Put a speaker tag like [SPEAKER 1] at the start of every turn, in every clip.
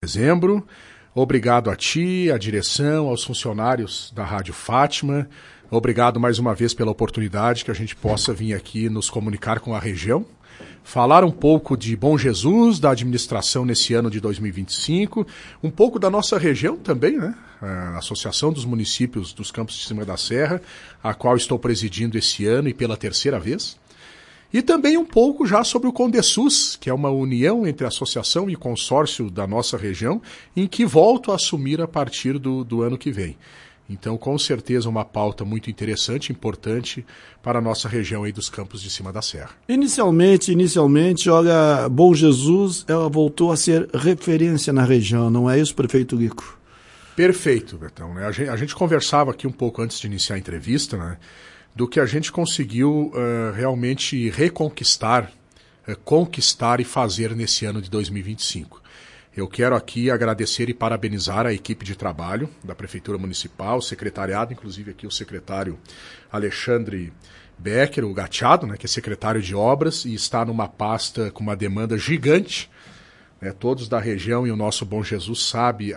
[SPEAKER 1] Dezembro. Obrigado a ti, à direção, aos funcionários da Rádio Fátima. Obrigado mais uma vez pela oportunidade que a gente possa vir aqui nos comunicar com a região. Falar um pouco de Bom Jesus, da administração nesse ano de 2025, um pouco da nossa região também, né? A Associação dos Municípios dos Campos de Cima da Serra, a qual estou presidindo esse ano e pela terceira vez. E também um pouco já sobre o Condesus, que é uma união entre a associação e consórcio da nossa região, em que volto a assumir a partir do ano que vem. Então, com certeza, uma pauta muito interessante, importante para a nossa região aí dos Campos de Cima da Serra.
[SPEAKER 2] Inicialmente, olha, Bom Jesus, ela voltou a ser referência na região, não é isso, prefeito Guico?
[SPEAKER 1] Perfeito, Bertão. Né? A gente conversava aqui um pouco antes de iniciar a entrevista, né, do que a gente conseguiu realmente reconquistar, conquistar e fazer nesse ano de 2025. Eu quero aqui agradecer e parabenizar a equipe de trabalho da Prefeitura Municipal, o secretariado, inclusive aqui o secretário Alexandre Becker, o Gatiado, né, que é secretário de obras e está numa pasta com uma demanda gigante. Todos da região e o nosso Bom Jesus sabe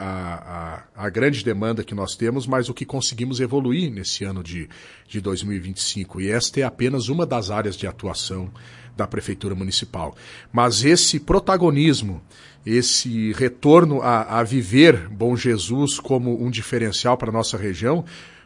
[SPEAKER 1] a grande demanda que nós temos, mas o que conseguimos evoluir nesse ano de 2025. E esta é apenas uma das áreas de atuação da Prefeitura Municipal. Mas esse protagonismo, esse retorno a viver Bom Jesus como um diferencial para a nossa região,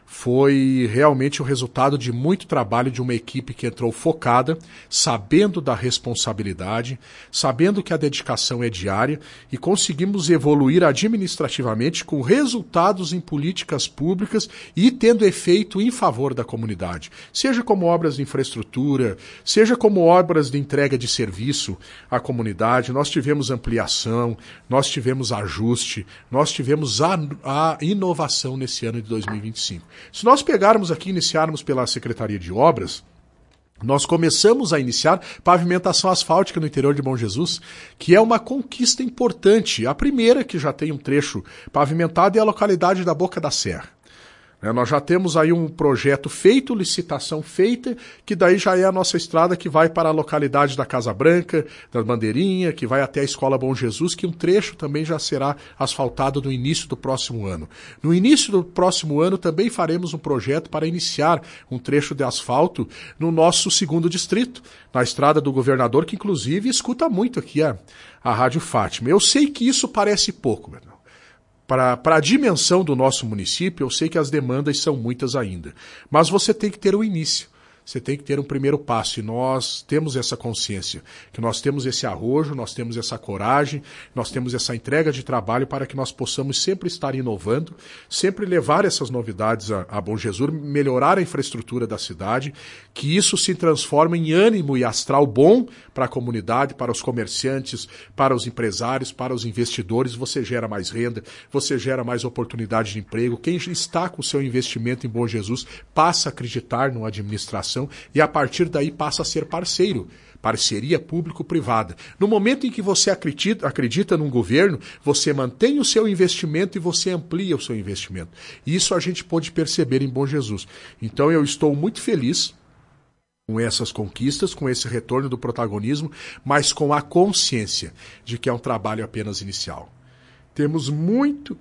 [SPEAKER 1] foi realmente o resultado de muito trabalho de uma equipe que entrou focada, sabendo da responsabilidade, sabendo que a dedicação é diária e conseguimos evoluir administrativamente com resultados em políticas públicas e tendo efeito em favor da comunidade. Seja como obras de infraestrutura, seja como obras de entrega de serviço à comunidade, nós tivemos ampliação, nós tivemos ajuste, nós tivemos a inovação nesse ano de 2025. Se nós pegarmos aqui e iniciarmos pela Secretaria de Obras, nós começamos a iniciar pavimentação asfáltica no interior de Bom Jesus, que é uma conquista importante. A primeira que já tem um trecho pavimentado é a localidade da Boca da Serra. Nós já temos aí um projeto feito, licitação feita, que daí já é a nossa estrada que vai para a localidade da Casa Branca, da Bandeirinha, que vai até a Escola Bom Jesus, que um trecho também já será asfaltado no início do próximo ano. No início do próximo ano também faremos um projeto para iniciar um trecho de asfalto no nosso 2º distrito, na Estrada do Governador, que inclusive escuta muito aqui a Rádio Fátima. Eu sei que isso parece pouco, Bernardo. Para a dimensão do nosso município, eu sei que as demandas são muitas ainda. Mas você tem que ter um início. Você tem que ter um primeiro passo e nós temos essa consciência, que nós temos esse arrojo, nós temos essa coragem, nós temos essa entrega de trabalho para que nós possamos sempre estar inovando, sempre levar essas novidades a Bom Jesus, melhorar a infraestrutura da cidade, que isso se transforme em ânimo e astral bom para a comunidade, para os comerciantes, para os empresários, para os investidores. Você gera mais renda, você gera mais oportunidade de emprego. Quem está com o seu investimento em Bom Jesus passa a acreditar na administração e a partir daí passa a ser parceiro, parceria público-privada. No momento em que você acredita num governo, você mantém o seu investimento e você amplia o seu investimento. Isso a gente pôde perceber em Bom Jesus. Então eu estou muito feliz com essas conquistas, com esse retorno do protagonismo, mas com a consciência de que é um trabalho apenas inicial. Temos muito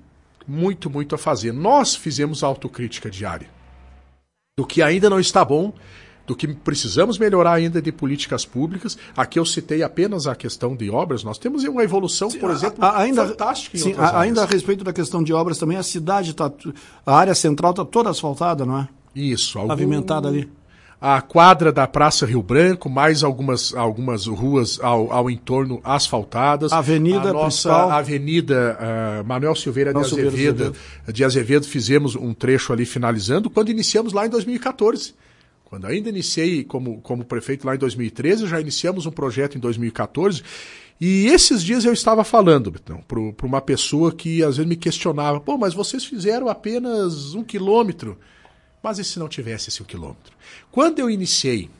[SPEAKER 1] a fazer. Nós fizemos autocrítica diária do que ainda não está bom, do que precisamos melhorar ainda de políticas públicas. Aqui eu citei apenas a questão de obras. Nós temos uma evolução, por exemplo, fantástica em outras áreas.
[SPEAKER 2] Ainda a respeito da questão de obras também, a cidade a área central está toda asfaltada, não é?
[SPEAKER 1] Isso.
[SPEAKER 2] Pavimentada ali.
[SPEAKER 1] A quadra da Praça Rio Branco, mais algumas ruas ao entorno asfaltadas.
[SPEAKER 2] Avenida
[SPEAKER 1] a nossa
[SPEAKER 2] principal.
[SPEAKER 1] Avenida Manuel Silveira de Azevedo, fizemos um trecho ali finalizando, quando iniciamos lá em 2014. Quando ainda iniciei como prefeito lá em 2013, já iniciamos um projeto em 2014. E esses dias eu estava falando, Betão, para uma pessoa que às vezes me questionava, mas vocês fizeram apenas 1 quilômetro. Mas e se não tivesse esse 1 quilômetro? Quando eu iniciei,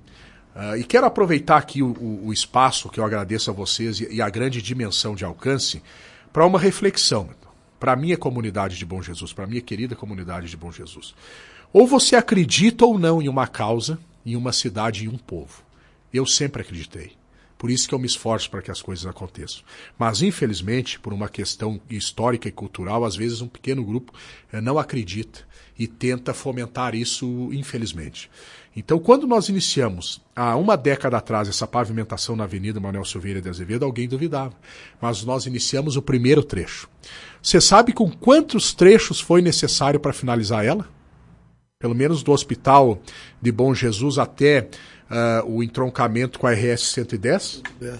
[SPEAKER 1] e quero aproveitar aqui o espaço que eu agradeço a vocês e a grande dimensão de alcance, para uma reflexão, para a minha comunidade de Bom Jesus, para a minha querida comunidade de Bom Jesus. Ou você acredita ou não em uma causa, em uma cidade e um povo. Eu sempre acreditei. Por isso que eu me esforço para que as coisas aconteçam. Mas, infelizmente, por uma questão histórica e cultural, às vezes um pequeno grupo não acredita e tenta fomentar isso, infelizmente. Então, quando nós iniciamos, há uma década atrás, essa pavimentação na Avenida Manuel Silveira de Azevedo, alguém duvidava. Mas nós iniciamos o primeiro trecho. Você sabe com quantos trechos foi necessário para finalizar ela? Pelo menos do Hospital de Bom Jesus até o entroncamento com a RS 110?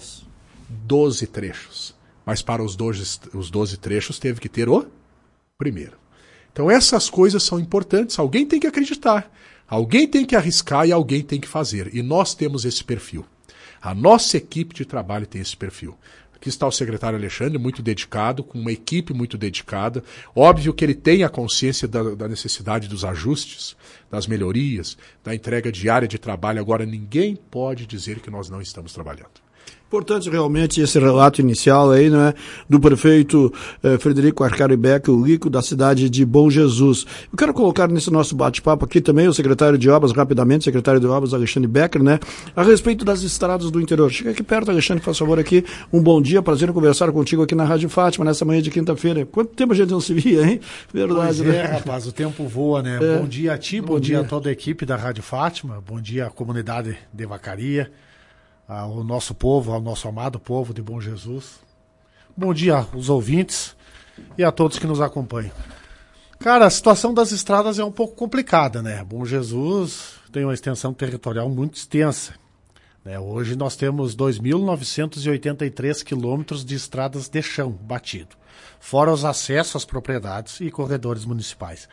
[SPEAKER 1] 12 trechos. Mas para os 12 trechos teve que ter o primeiro. Então essas coisas são importantes. Alguém tem que acreditar. Alguém tem que arriscar e alguém tem que fazer. E nós temos esse perfil. A nossa equipe de trabalho tem esse perfil. Aqui está o secretário Alexandre, muito dedicado, com uma equipe muito dedicada. Óbvio que ele tem a consciência da necessidade dos ajustes, das melhorias, da entrega diária de trabalho. Agora, ninguém pode dizer que nós não estamos trabalhando.
[SPEAKER 2] Importante realmente esse relato inicial aí, não é, do prefeito Frederico Arcari Beck, o Lico, da cidade de Bom Jesus. Eu quero colocar nesse nosso bate-papo aqui também o secretário de Obras, rapidamente, secretário de Obras Alexandre Becker, né, a respeito das estradas do interior. Chega aqui perto, Alexandre, faz favor aqui, um bom dia, prazer em conversar contigo aqui na Rádio Fátima, nessa manhã de quinta-feira. Quanto tempo a gente não se via, hein? Verdade,
[SPEAKER 3] pois é,
[SPEAKER 2] né?
[SPEAKER 3] Rapaz, o tempo voa, né? Bom dia a ti, bom dia a toda a equipe da Rádio Fátima, bom dia à comunidade de Vacaria, ao nosso povo, ao nosso amado povo de Bom Jesus. Bom dia aos ouvintes e a todos que nos acompanham. Cara, a situação das estradas é um pouco complicada, né? Bom Jesus tem uma extensão territorial muito extensa, né? Hoje nós temos 2.983 quilômetros de estradas de chão batido, fora os acessos às propriedades e corredores municipais.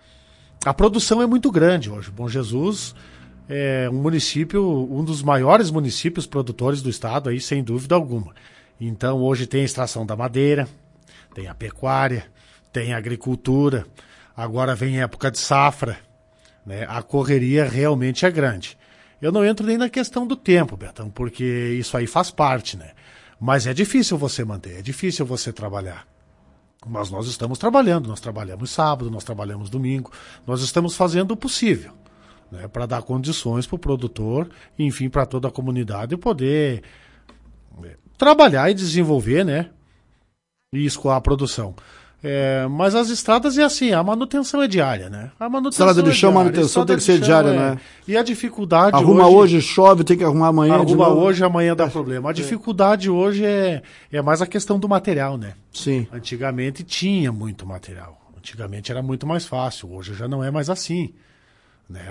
[SPEAKER 3] A produção é muito grande hoje. Bom Jesus é um município, um dos maiores municípios produtores do estado, aí, sem dúvida alguma. Então, hoje tem a extração da madeira, tem a pecuária, tem a agricultura, agora vem época de safra, né? A correria realmente é grande. Eu não entro nem na questão do tempo, Betão, porque isso aí faz parte, né? Mas é difícil você manter, é difícil você trabalhar. Mas nós estamos trabalhando, nós trabalhamos sábado, nós trabalhamos domingo, nós estamos fazendo o possível, né, para dar condições para o produtor e, enfim, para toda a comunidade poder trabalhar e desenvolver, né, e escoar a produção. Mas as estradas é assim, a manutenção é diária, né? A manutenção
[SPEAKER 2] estrada de chão, manutenção tem que ser diária, né?
[SPEAKER 3] E a dificuldade
[SPEAKER 2] arruma hoje, chove, tem que arrumar amanhã.
[SPEAKER 3] Arruma hoje, amanhã dá problema. A dificuldade hoje é mais a questão do material, né?
[SPEAKER 2] Sim.
[SPEAKER 3] Antigamente tinha muito material. Antigamente era muito mais fácil. Hoje já não é mais assim, né?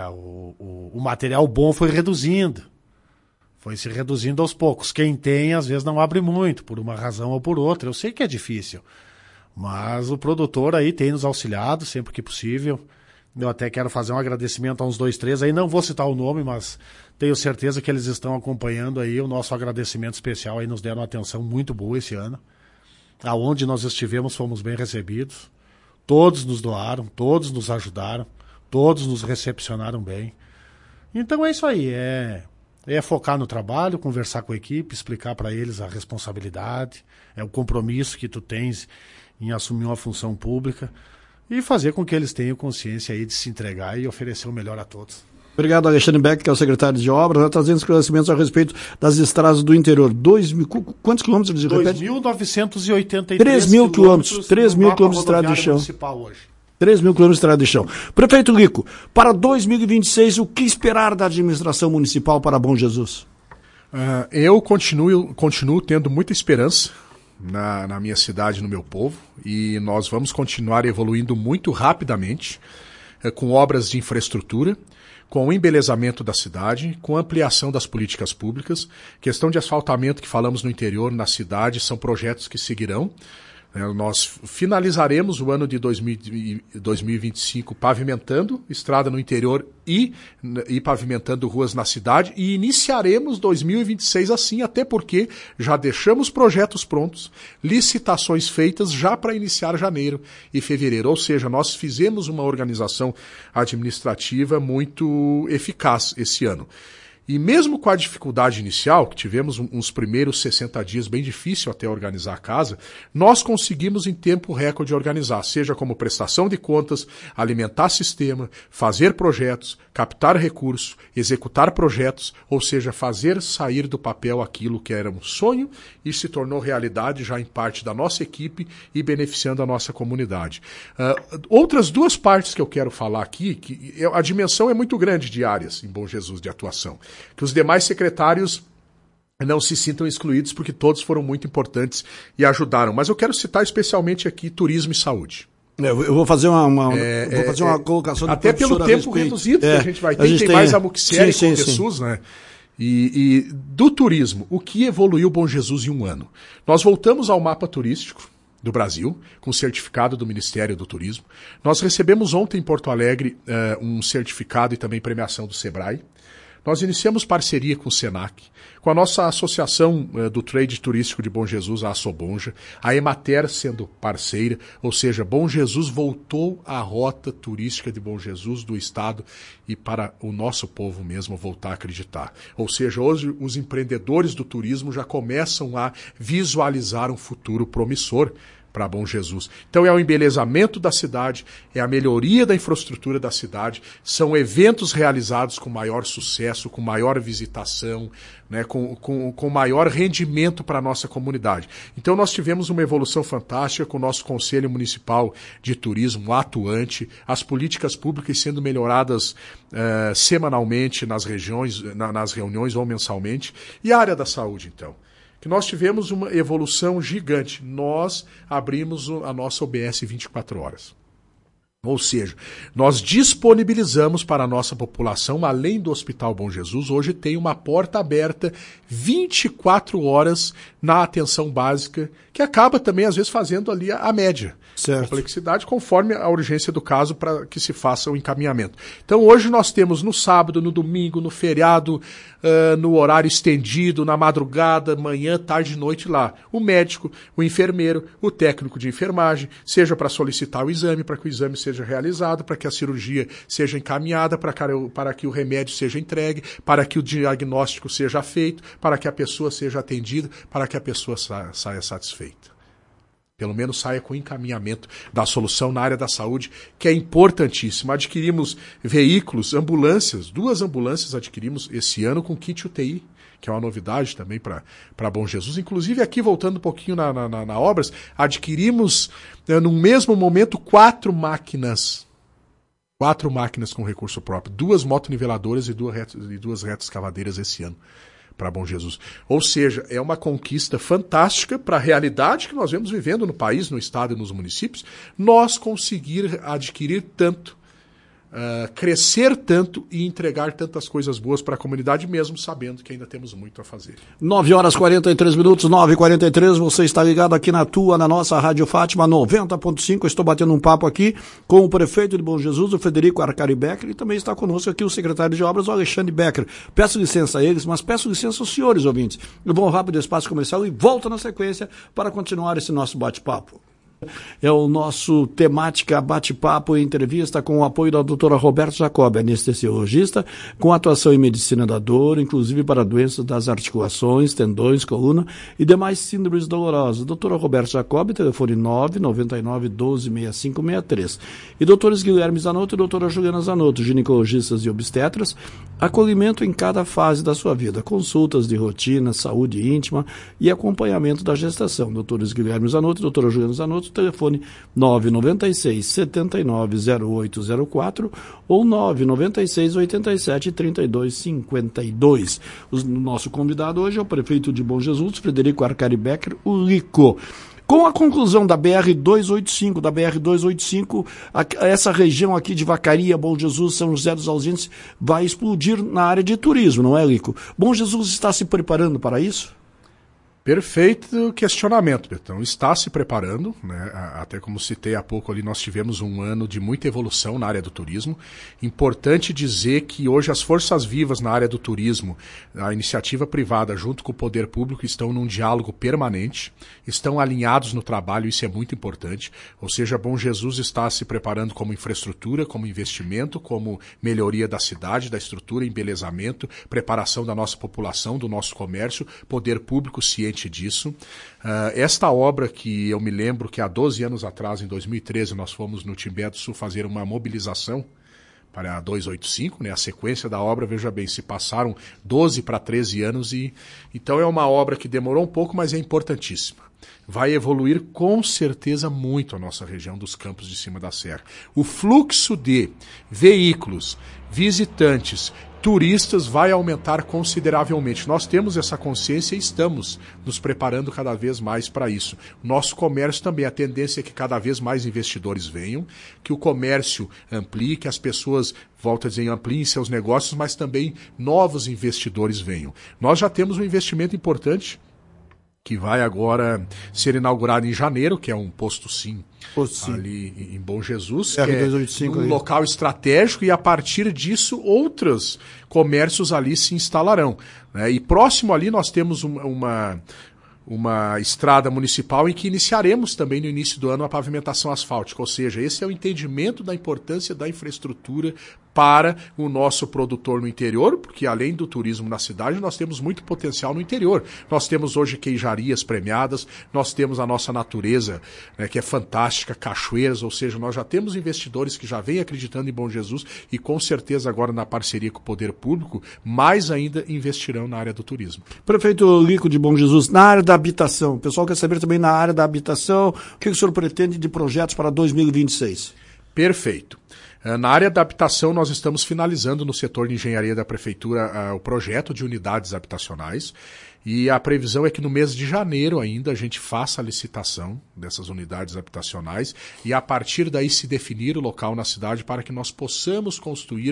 [SPEAKER 3] O material bom foi reduzindo. Foi se reduzindo aos poucos. Quem tem, às vezes, não abre muito, por uma razão ou por outra. Eu sei que é difícil. Mas o produtor aí tem nos auxiliado sempre que possível. Eu até quero fazer um agradecimento a uns 2, 3 aí, não vou citar o nome, mas tenho certeza que eles estão acompanhando aí. O nosso agradecimento especial aí, nos deram uma atenção muito boa esse ano. Aonde nós estivemos fomos bem recebidos. Todos nos doaram, todos nos ajudaram, todos nos recepcionaram bem. Então é isso aí, é focar no trabalho, conversar com a equipe, explicar para eles a responsabilidade, é o compromisso que tu tens em assumir uma função pública e fazer com que eles tenham consciência aí de se entregar e oferecer o melhor a todos.
[SPEAKER 2] Obrigado, Alexandre Beck, que é o secretário de Obras, né, trazendo esclarecimentos a respeito das estradas do interior. Quantos quilômetros de repente?
[SPEAKER 3] 2.983
[SPEAKER 2] 3.000 quilômetros. 3.000 quilômetros de estrada de chão. 3.000 quilômetros de estrada de chão. Prefeito Lico, para 2026, o que esperar da administração municipal para Bom Jesus?
[SPEAKER 1] Eu continuo tendo muita esperança na minha cidade, no meu povo, e nós vamos continuar evoluindo muito rapidamente com obras de infraestrutura, com o embelezamento da cidade, com a ampliação das políticas públicas, questão de asfaltamento que falamos no interior, na cidade, são projetos que seguirão. Nós finalizaremos o ano de 2025 pavimentando estrada no interior e pavimentando ruas na cidade, e iniciaremos 2026 assim, até porque já deixamos projetos prontos, licitações feitas já para iniciar janeiro e fevereiro. Ou seja, nós fizemos uma organização administrativa muito eficaz esse ano. E mesmo com a dificuldade inicial, que tivemos uns primeiros 60 dias bem difícil até organizar a casa, nós conseguimos em tempo recorde organizar, seja como prestação de contas, alimentar sistema, fazer projetos, captar recursos, executar projetos, ou seja, fazer sair do papel aquilo que era um sonho e se tornou realidade já em parte da nossa equipe e beneficiando a nossa comunidade. Outras duas partes que eu quero falar aqui, que a dimensão é muito grande de áreas em Bom Jesus de atuação, que os demais secretários não se sintam excluídos porque todos foram muito importantes e ajudaram. Mas eu quero citar especialmente aqui turismo e saúde.
[SPEAKER 2] Eu vou fazer uma colocação.
[SPEAKER 1] Até pelo tempo reduzido que a gente vai ter, tem mais a Muxere com o Jesus, né? E do turismo, o que evoluiu Bom Jesus em um ano? Nós voltamos ao mapa turístico do Brasil, com certificado do Ministério do Turismo. Nós recebemos ontem em Porto Alegre um certificado e também premiação do Sebrae. Nós iniciamos parceria com o Senac, com a nossa associação do trade turístico de Bom Jesus, a Assobonja, a Emater sendo parceira, ou seja, Bom Jesus voltou à rota turística de Bom Jesus do Estado e para o nosso povo mesmo voltar a acreditar. Ou seja, hoje os empreendedores do turismo já começam a visualizar um futuro promissor para Bom Jesus. Então é o embelezamento da cidade, é a melhoria da infraestrutura da cidade, são eventos realizados com maior sucesso, com maior visitação, né, com maior rendimento para a nossa comunidade. Então nós tivemos uma evolução fantástica com o nosso Conselho Municipal de Turismo atuante, as políticas públicas sendo melhoradas semanalmente nas reuniões ou mensalmente, e a área da saúde, então. Que nós tivemos uma evolução gigante. Nós abrimos a nossa UBS 24 horas. Ou seja, nós disponibilizamos para a nossa população, além do Hospital Bom Jesus, hoje tem uma porta aberta 24 horas na atenção básica, que acaba também, às vezes, fazendo ali a média.
[SPEAKER 2] Certo.
[SPEAKER 1] Complexidade conforme a urgência do caso para que se faça o encaminhamento. Então hoje nós temos no sábado, no domingo, no feriado, no horário estendido, na madrugada, manhã, tarde e noite lá. O médico, o enfermeiro, o técnico de enfermagem, seja para solicitar o exame, para que o exame seja realizado, para que a cirurgia seja encaminhada, para que o remédio seja entregue, para que o diagnóstico seja feito, para que a pessoa seja atendida, para que a pessoa saia satisfeita. Pelo menos saia com encaminhamento da solução na área da saúde, que é importantíssimo. Adquirimos veículos, ambulâncias, 2 ambulâncias adquirimos esse ano com kit UTI, que é uma novidade também para Bom Jesus. Inclusive aqui, voltando um pouquinho na obras, adquirimos no mesmo momento 4 máquinas. 4 máquinas com recurso próprio, 2 motoniveladoras e 2 retroescavadeiras esse ano para Bom Jesus. Ou seja, é uma conquista fantástica para a realidade que nós vemos vivendo no país, no estado e nos municípios, nós conseguir adquirir tanto, crescer tanto e entregar tantas coisas boas para a comunidade, mesmo sabendo que ainda temos muito a fazer.
[SPEAKER 2] 9h43, 9h43, você está ligado aqui na nossa Rádio Fátima 90.5, estou batendo um papo aqui com o prefeito de Bom Jesus, o Frederico Arcari Becker, e também está conosco aqui o secretário de obras, o Alexandre Becker. Peço licença a eles, mas peço licença aos senhores ouvintes. Eu vou um rápido espaço comercial e volto na sequência para continuar esse nosso bate-papo. É o nosso temática bate-papo e entrevista com o apoio da doutora Roberta Jacob, anestesiologista, com atuação em medicina da dor, inclusive para doenças das articulações, tendões, coluna e demais síndromes dolorosas. Doutora Roberta Jacob, telefone 999-126563. E doutores Guilherme Zanotto e doutora Juliana Zanotto, ginecologistas e obstetras, acolhimento em cada fase da sua vida, consultas de rotina, saúde íntima e acompanhamento da gestação. Doutores Guilherme Zanotto e doutora Juliana Zanotto, telefone 996-790804 ou 996-87-3252. O nosso convidado hoje é o prefeito de Bom Jesus, Frederico Arcari Becker, o Lico. Com a conclusão da BR-285, essa região aqui de Vacaria, Bom Jesus, São José dos Ausentes, vai explodir na área de turismo, não é, Lico? Bom Jesus está se preparando para isso?
[SPEAKER 1] Perfeito questionamento, Betão. Está se preparando, né? Até como citei há pouco ali, nós tivemos um ano de muita evolução na área do turismo. Importante dizer que hoje as forças vivas na área do turismo, a iniciativa privada junto com o poder público estão num diálogo permanente, estão alinhados no trabalho, isso é muito importante. Ou seja, Bom Jesus está se preparando como infraestrutura, como investimento, como melhoria da cidade, da estrutura, embelezamento, preparação da nossa população, do nosso comércio, poder público ciente disso. Esta obra que eu me lembro que há 12 anos atrás, em 2013, nós fomos no Timbé do Sul fazer uma mobilização para a 285, né? A sequência da obra, veja bem, se passaram 12 para 13 anos e então é uma obra que demorou um pouco, mas é importantíssima. Vai evoluir com certeza muito a nossa região dos Campos de Cima da Serra. O fluxo de veículos, visitantes, turistas vai aumentar consideravelmente. Nós temos essa consciência e estamos nos preparando cada vez mais para isso. Nosso comércio também, a tendência é que cada vez mais investidores venham, que o comércio amplie, que as pessoas, volto a dizer, ampliem seus negócios, mas também novos investidores venham. Nós já temos um investimento importante que vai agora ser inaugurado em janeiro, que é um posto sim ali em Bom Jesus, que é um local estratégico, e a partir disso outros comércios ali se instalarão, né? E próximo ali nós temos uma estrada municipal em que iniciaremos também no início do ano a pavimentação asfáltica, ou seja, esse é o entendimento da importância da infraestrutura para o nosso produtor no interior, porque além do turismo na cidade, nós temos muito potencial no interior. Nós temos hoje queijarias premiadas, nós temos a nossa natureza, né, que é fantástica, cachoeiras, ou seja, nós já temos investidores que já vêm acreditando em Bom Jesus e com certeza agora na parceria com o poder público, mais ainda investirão na área do turismo.
[SPEAKER 2] Prefeito Lico de Bom Jesus, na área da habitação, o pessoal quer saber também na área da habitação, o que o senhor pretende de projetos para 2026?
[SPEAKER 1] Perfeito. Na área da habitação, nós estamos finalizando no setor de engenharia da prefeitura o projeto de unidades habitacionais e a previsão é que no mês de janeiro ainda a gente faça a licitação dessas unidades habitacionais e a partir daí se definir o local na cidade para que nós possamos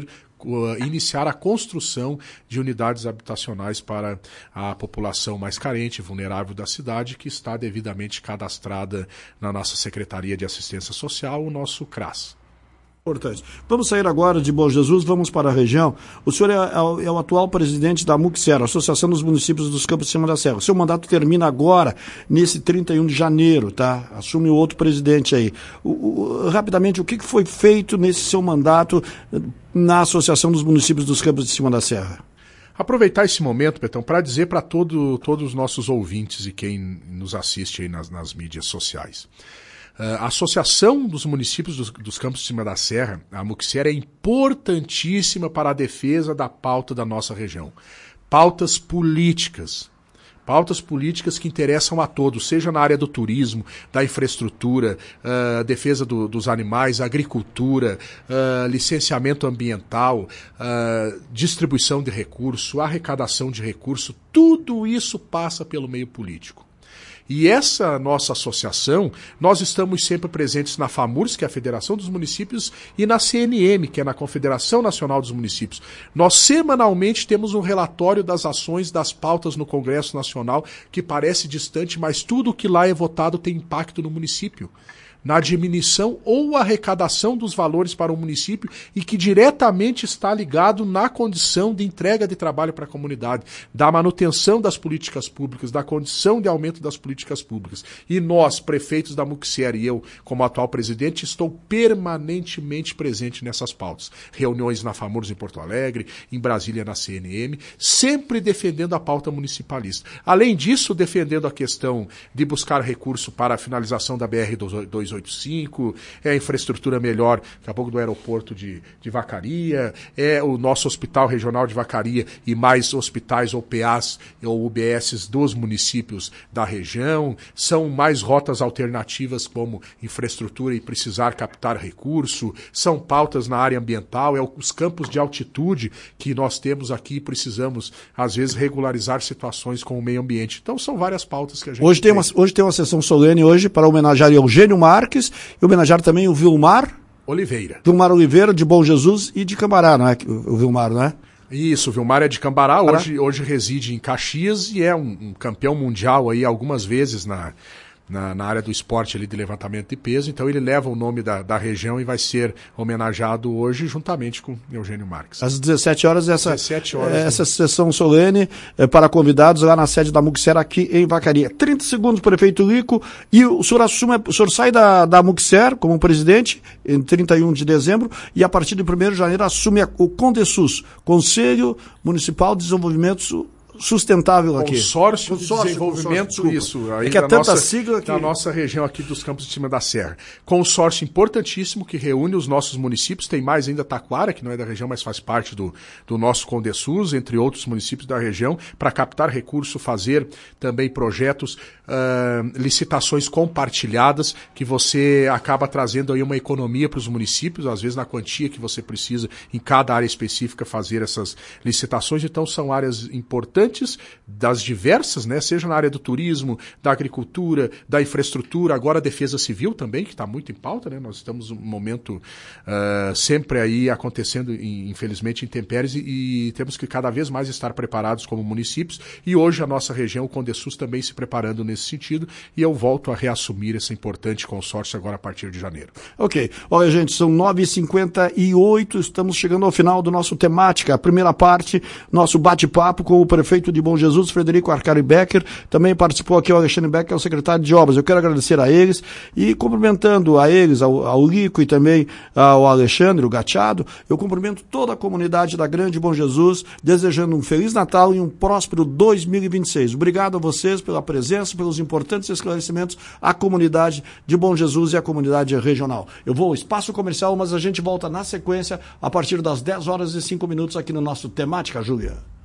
[SPEAKER 1] iniciar a construção de unidades habitacionais para a população mais carente, vulnerável da cidade, que está devidamente cadastrada na nossa Secretaria de Assistência Social, o nosso CRAS.
[SPEAKER 2] Importante. Vamos sair agora de Bom Jesus, vamos para a região. O senhor é o atual presidente da MUCSER, Associação dos Municípios dos Campos de Cima da Serra. O seu mandato termina agora, nesse 31 de janeiro, tá? Assume o outro presidente aí. Rapidamente, o que foi feito nesse seu mandato na Associação dos Municípios dos Campos de Cima da Serra?
[SPEAKER 1] Aproveitar esse momento, Betão, para dizer para todos os nossos ouvintes e quem nos assiste aí nas mídias sociais. A Associação dos Municípios dos Campos de Cima da Serra, a MUCSER, é importantíssima para a defesa da pauta da nossa região. Pautas políticas que interessam a todos, seja na área do turismo, da infraestrutura, defesa dos animais, agricultura, licenciamento ambiental, distribuição de recurso, arrecadação de recurso, tudo isso passa pelo meio político. E essa nossa associação, nós estamos sempre presentes na FAMURS, que é a Federação dos Municípios, e na CNM, que é na Confederação Nacional dos Municípios. Nós semanalmente temos um relatório das ações, das pautas no Congresso Nacional, que parece distante, mas tudo que lá é votado tem impacto no município, na diminuição ou arrecadação dos valores para o município e que diretamente está ligado na condição de entrega de trabalho para a comunidade, da manutenção das políticas públicas, da condição de aumento das políticas públicas. E nós, prefeitos da MUCSER e eu, como atual presidente, estou permanentemente presente nessas pautas. Reuniões na FAMURS em Porto Alegre, em Brasília na CNM, sempre defendendo a pauta municipalista. Além disso, defendendo a questão de buscar recurso para a finalização da BR-285, é a infraestrutura melhor, daqui a pouco do aeroporto de Vacaria, é o nosso hospital regional de Vacaria e mais hospitais ou PAs ou UBSs dos municípios da região, são mais rotas alternativas como infraestrutura e precisar captar recurso, são pautas na área ambiental, os campos de altitude que nós temos aqui e precisamos, às vezes, regularizar situações com o meio ambiente. Então, são várias pautas que a gente
[SPEAKER 2] hoje tem uma sessão solene hoje para homenagear Eugênio Marques e homenagear também o Vilmar
[SPEAKER 1] Oliveira.
[SPEAKER 2] Vilmar Oliveira, de Bom Jesus e de Cambará, não é? O Vilmar, não é?
[SPEAKER 1] Isso, Vilmar é de Cambará, hoje reside em Caxias e é um campeão mundial aí algumas vezes na área do esporte ali de levantamento de peso, então ele leva o nome da região e vai ser homenageado hoje juntamente com Eugênio Marques.
[SPEAKER 2] Às 17 horas essa sessão solene para convidados lá na sede da Muxer aqui em Vacaria. 30 segundos, prefeito Lico, e o senhor sai da Muxer como presidente em 31 de dezembro e a partir de 1º de janeiro assume o Condesus, Conselho Municipal de Desenvolvimento Sustentável aqui.
[SPEAKER 1] Consórcio de Desenvolvimento, isso. Aí
[SPEAKER 2] que é tanta sigla que...
[SPEAKER 1] Da nossa região aqui dos Campos de Cima da Serra. Consórcio importantíssimo que reúne os nossos municípios, tem mais ainda Taquara, que não é da região, mas faz parte do nosso Condesus, entre outros municípios da região, para captar recurso, fazer também projetos, licitações compartilhadas, que você acaba trazendo aí uma economia para os municípios, às vezes na quantia que você precisa em cada área específica fazer essas licitações. Então são áreas importantes das diversas, né? Seja na área do turismo, da agricultura, da infraestrutura, agora a defesa civil também, que está muito em pauta, né? Nós estamos num momento sempre aí acontecendo, infelizmente, intempéries e temos que cada vez mais estar preparados como municípios e hoje a nossa região, o Condesus, também se preparando nesse sentido e eu volto a reassumir esse importante consórcio agora a partir de janeiro.
[SPEAKER 2] Ok. Olha, gente, são 9h58, estamos chegando ao final do nosso temática, a primeira parte, nosso bate-papo com o prefeito de Bom Jesus, Frederico Arcari Becker, também participou aqui o Alexandre Becker, que é o secretário de Obras. Eu quero agradecer a eles e cumprimentando a eles, ao Lico e também ao Alexandre, o Gatiado, eu cumprimento toda a comunidade da Grande Bom Jesus, desejando um Feliz Natal e um próspero 2026. Obrigado a vocês pela presença, pelos importantes esclarecimentos à comunidade de Bom Jesus e à comunidade regional. Eu vou ao espaço comercial, mas a gente volta na sequência a partir das 10h05 aqui no nosso Temática, Júlia.